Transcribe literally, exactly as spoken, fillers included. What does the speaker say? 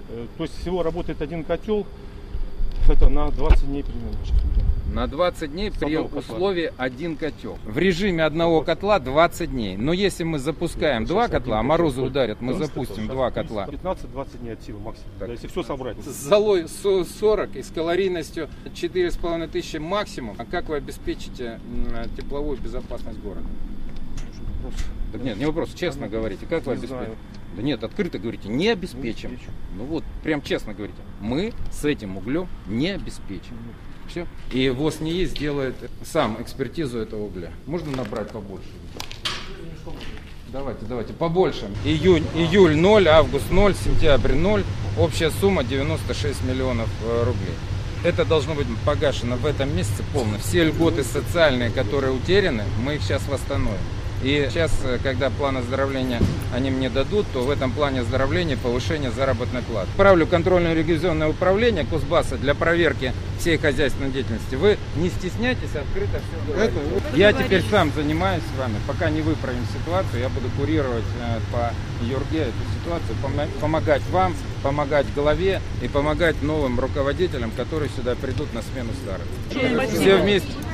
То есть всего работает один котел, это на двадцать дней примерно. На двадцать дней при условии один котел. В режиме одного котла двадцать дней. Но если мы запускаем два котла, а морозы ударят, мы запустим два котла. пятнадцать-двадцать дней от силы максимум, да, если все собрать. С золой сорок и с калорийностью четыре с половиной тысячи максимум. А как вы обеспечите тепловую безопасность города? Так нет, не вопрос, честно говорите, как вы обеспечите? Да нет, открыто говорите, не обеспечим. Не ну вот, прям честно говорите, мы с этим углем не обеспечим. Все. И ВОС НИИ сделает сам экспертизу этого угля. Можно набрать побольше? Давайте, давайте, побольше. Июнь, июль ноль, август ноль, сентябрь ноль. Общая сумма девяносто шесть миллионов рублей. Это должно быть погашено в этом месяце полностью. Все льготы социальные, которые утеряны, мы их сейчас восстановим. И сейчас, когда план оздоровления они мне дадут, то в этом плане оздоровления повышение заработной платы. Отправлю контрольно-ревизионное управление Кузбасса для проверки всей хозяйственной деятельности. Вы не стесняйтесь, открыто все говорите. Я теперь сам занимаюсь с вами. Пока не выправим ситуацию, я буду курировать по Юрге эту ситуацию, помогать вам, помогать главе и помогать новым руководителям, которые сюда придут на смену старых. Все вместе.